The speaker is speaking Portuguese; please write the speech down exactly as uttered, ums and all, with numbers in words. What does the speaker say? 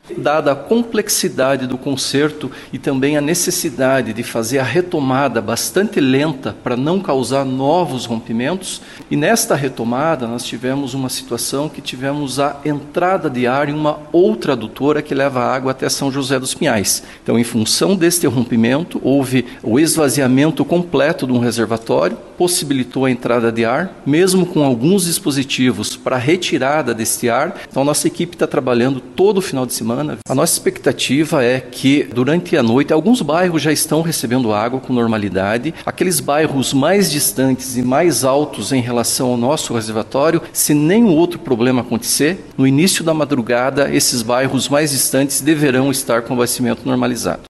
Dada a complexidade do conserto e também a necessidade de fazer a retomada bastante lenta para não causar novos rompimentos, e nesta retomada nós tivemos uma situação que tivemos a entrada de ar em uma outra adutora que leva água até São José dos Pinhais. Então, em função deste rompimento, houve o esvaziamento completo de um reservatório, possibilitou a entrada de ar, mesmo com alguns dispositivos para retirada deste ar. Então, nossa equipe está trabalhando todo o final de semana. A nossa expectativa é que, durante a noite, alguns bairros já estão recebendo água com normalidade. Aqueles bairros mais distantes e mais altos em relação ao nosso reservatório, se nenhum outro problema acontecer, no início da madrugada, esses bairros mais distantes deverão estar com abastecimento normalizado.